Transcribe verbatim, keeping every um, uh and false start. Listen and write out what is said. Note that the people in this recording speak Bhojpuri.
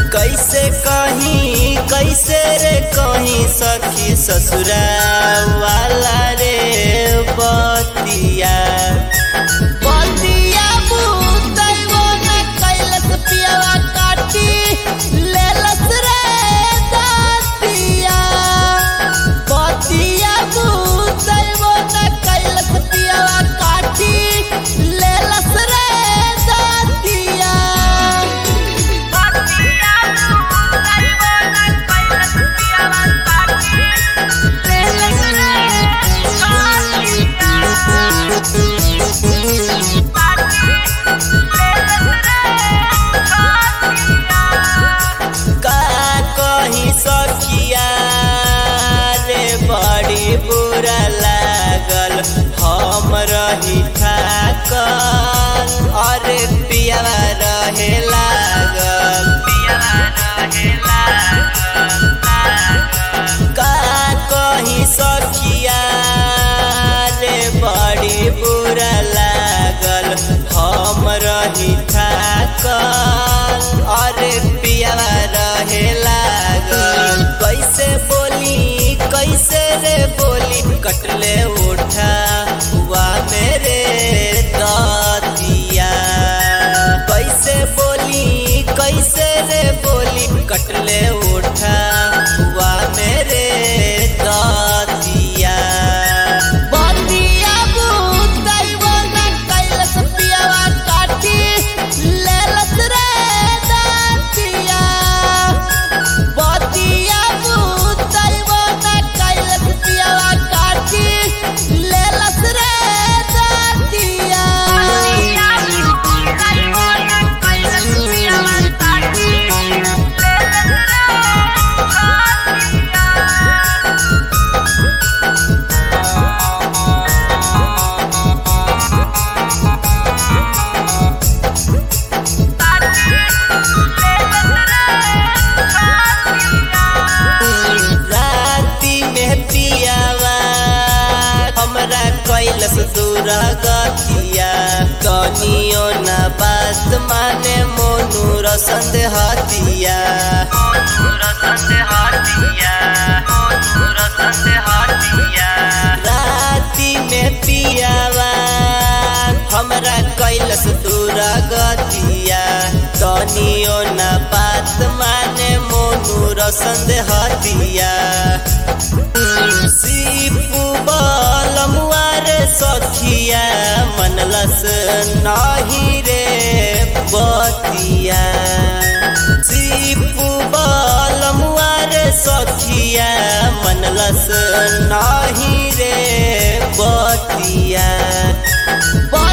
कैसे कहीं कैसे रे कहीं सखी ससुरा वाला रे बतिया बतिया बुतैबो न कैलस पियवा काटी लेलस रे दातिया बतिया बुतैबो न कैलस पियवा काटी लेलस रे दातिया बुरा लागल हम रही ठाकल अरे पियावा रहे लागल का कहीं सखिया रे बड़ी बुरा लागल हम रही ठाकल अरे पियावा रहे लागल कैसे बोली कैसे रे बोली कटले उठा हुआ मेरे दातिया कैसे बोली कैसे रे बोली कटले उठा हुआ मेरे दातिया बतिया बुतैबो न कैलस पियवा काटी लेलस रे दातिया बतिया बुतैबो न कैलस पियवा काटी लेलस रे दातिया कैलस दूर गतिया कनियो न बात माने मोनू रसंद हतिया राती में पियावा हमरा कैलस दूर गतिया कनियो न बात माने मोनू रसंद हतिया सीपू बलमुआ रे सखिया मनलस नाही रे बतिया सीपू बलमुआ रे सखिया मनलस नाही रे बतिया।